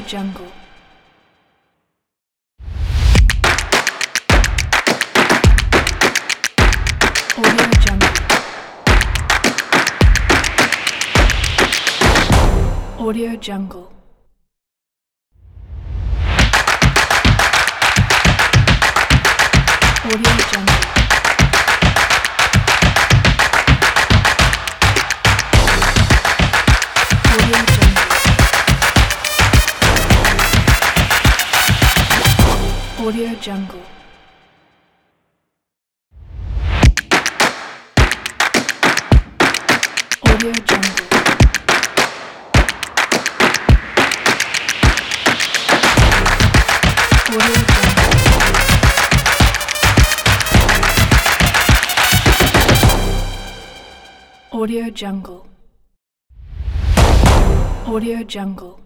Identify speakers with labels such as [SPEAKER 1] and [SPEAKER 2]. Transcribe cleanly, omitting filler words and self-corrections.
[SPEAKER 1] Jungle. Audio Jungle. Audio Jungle. Audio Jungle. Audio Jungle. Audio Jungle. Audio Jungle. Audio Jungle. Audio Jungle.